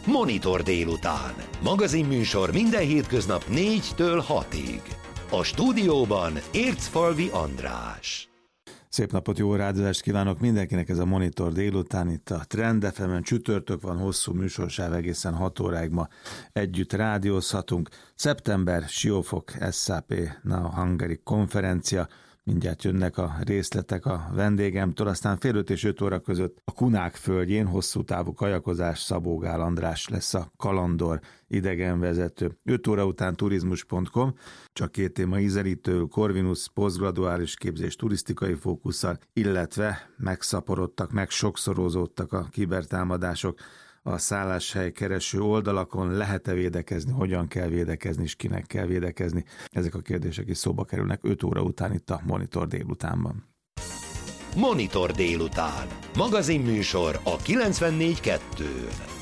Monitor délután. Magazinműsor minden hétköznap 4-től 6-ig. A stúdióban Ércfalvi András. Szép napot, jó rádiózást kívánok mindenkinek, ez a Monitor délután, itt a Trend FM-en, csütörtök van, hosszú műsorsáv, egészen 6 óráig ma együtt rádiózhatunk. Szeptember, Siófok, SAP Now Hungary konferencia, mindjárt jönnek a részletek a vendégemtől, aztán fél 5 és 5 óra között a Kunák földjén hosszú távú kajakozás, Szabó Gál András lesz a kalandor idegenvezető. 5 óra után turizmus.com, csak 2 téma ízelítő, Corvinus, posztgraduális képzés turisztikai fókusszal, illetve megszaporodtak, megsokszorozódtak a kibertámadások a szálláshely kereső oldalakon. Lehet-e védekezni, hogyan kell védekezni, és kinek kell védekezni? Ezek a kérdések is szóba kerülnek 5 óra után itt a Monitor délutánban. Monitor délután. Magazinműsor a 94.2-n.